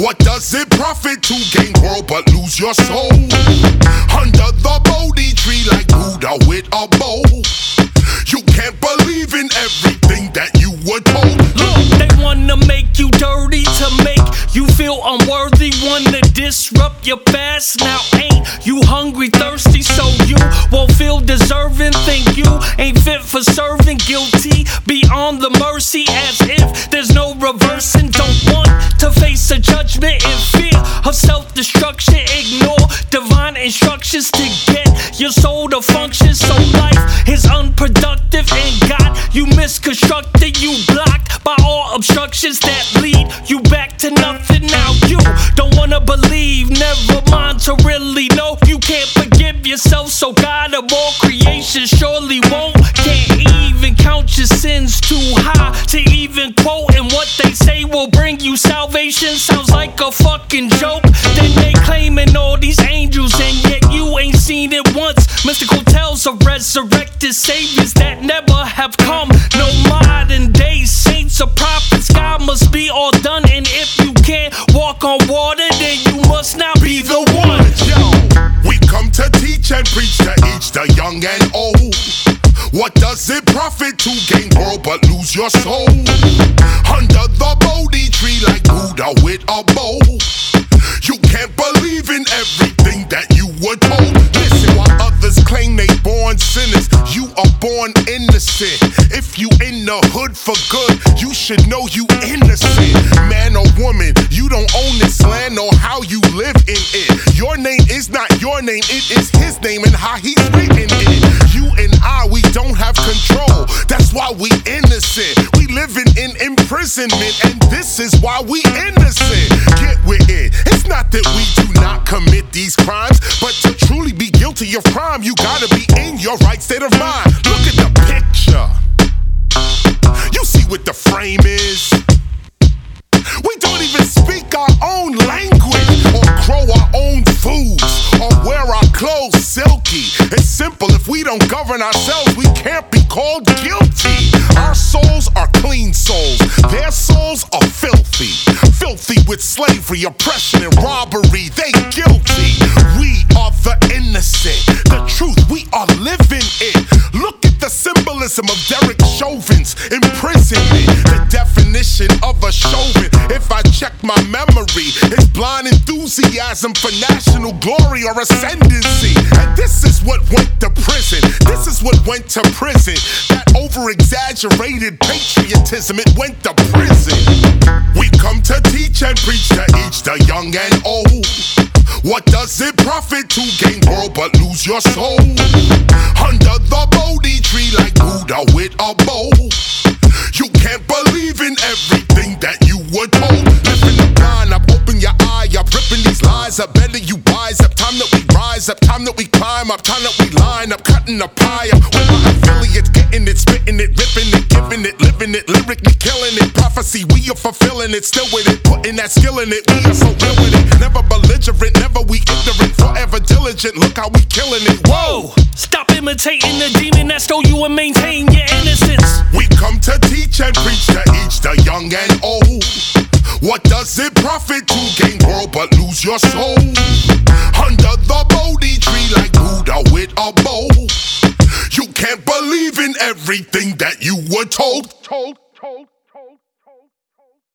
What does it profit to gain world but lose your soul? Under the Bodhi tree like Buddha with a bow. You can't believe in everything that you were told. Look, they wanna make you dirty to make you feel unworthy. Wanna disrupt your fast. Now ain't you hungry, thirsty, so you won't feel deserving. Think you ain't fit for serving. Guilty beyond the mercy, as if there's no reversing. Don't want to face a judgment in fear of self-destruction. Ignore divine instructions to get your soul to function. So life is unproductive and God, you misconstructed. You blocked by all obstructions that lead you back to nothing. Now you don't wanna believe, never mind to really know. You can't forgive yourself, so God of all creation surely won't. Can't even count your sins, too high to even quote. And what they say will bring you salvation sounds like a fucking joke. Then they claiming all these angels and yet you ain't seen it once. Mystical tales of resurrected saviors that never have come. No modern day saints or prophets. God must be all done, and if you can't walk on water, then you must not be the one. Yo, we come to teach and preach to each, the young and old. What does it profit to gain world but lose your soul? Under the Bodhi tree like Buddha with a bow. You can't believe in everything that you were told. Listen, while others claim they born sinners, you are born innocent. If you in the hood for good, you should know you innocent. Man or woman, you don't own this land or how you live in it. Your name is not your name, it is his name and how he's written it. You and I, we don't have control. That's why we innocent. We living in imprisonment, and this is why we innocent. Get with it. It's not that we do not commit these crimes, but to truly be guilty of crime, you gotta be in your right state of mind. Look at the picture. You see what the frame is? We don't even speak our own language, or grow our own foods, or wear our clothes silky. It's simple, if we don't govern ourselves, we can't be called guilty. Our souls are clean souls, their souls are filthy. Filthy with slavery, oppression, and robbery, they guilty. We are the innocent, the truth, we are living it. Look at the symbolism of Derek Chauvin's imprisonment. The definition of a Chauvin, if I check my memory, is blind enthusiasm for national glory or ascendancy. And this is what went to prison. This is what went to prison. That over-exaggerated patriotism, it went to prison. We come to teach and preach to each, the young and old. What does it profit to gain world but lose your soul? Under the Bodhi tree like Buddha with a bow. You can't believe in everything that you were told. Lifting the blind up, open your eye up, ripping these lies up, better you wise up. Time that we rise up, time that we climb up, time that we line up, cutting the pie up. With my affiliates, getting it, spitting it, ripping it, giving it, living it, lyrically killing it. Prophecy, we are fulfilling it, still with it, putting that skill in it. We are so real with it, never belligerent, never we ignorant, forever diligent. Look how we killing it. Whoa! Stop imitating the demon that stole you and maintain your innocence. We come to teach and preach to each, the young and old. What does it profit to gain world but lose your soul? Under the Bodhi tree like Buddha with a bow. You can't believe in everything that you were told.